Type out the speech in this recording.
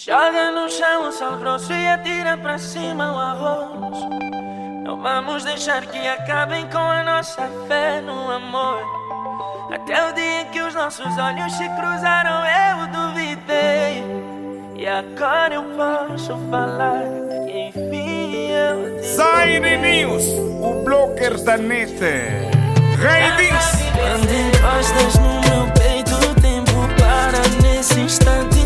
Joga no chão o sal grosso e atira pra cima o arroz. Não vamos deixar que acabem com a nossa fé no amor. Até o dia que os nossos olhos se cruzaram eu duvidei. E agora eu posso falar que enfim eu te Zaire News, o blocker da net. Raidings. Quando encostas no meu peito, o tempo para nesse instante.